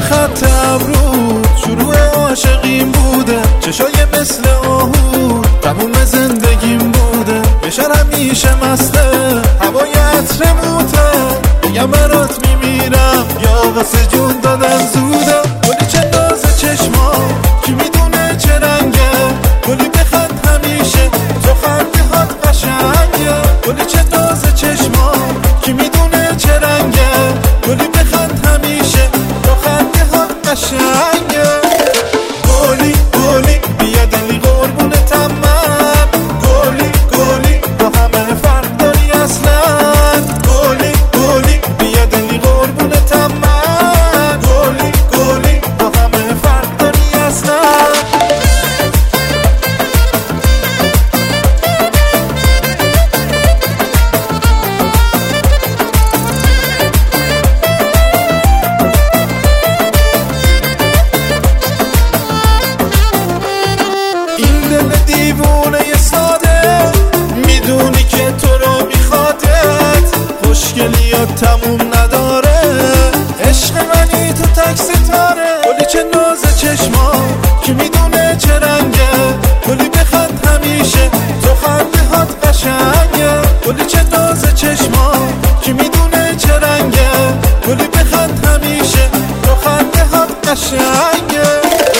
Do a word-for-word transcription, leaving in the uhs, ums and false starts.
خط ابرود شروع عاشقیم بوده، چشای مثل آهو تموم زندگیم بوده. بشر همیشه مسته هوای عطر موته، بگم برات میمیرم یا واسه جون دادن زوده. گلی چه ناز چشما کی میدونه چه رنگه، گلی بخند همیشه تو خنده هات قشنگه. گلی چه ناز چشما کی میدونه چه رنگه، گلی بخند همیشه تو خنده هات قشنگه. گلی گلی بیا دلی قربونتم من، گلی گلی با همه فرق داری اصلا. گلی گلی بیا دلی قربونتم من، گلی گلی با همه فرق داری اصلا. این دل دیوونه ساده میدونی که تو رو میخوادت، خوشگلیات تموم نداره، عشق منی تو تک ستاره. گلی چه ناز چشما کی میدونه چه رنگه، گلی بخند همیشه تو خنده هات قشنگه. گلی چه ناز چشما کی میدونه چه رنگه، گلی بخند همیشه تو خنده هات قشنگه.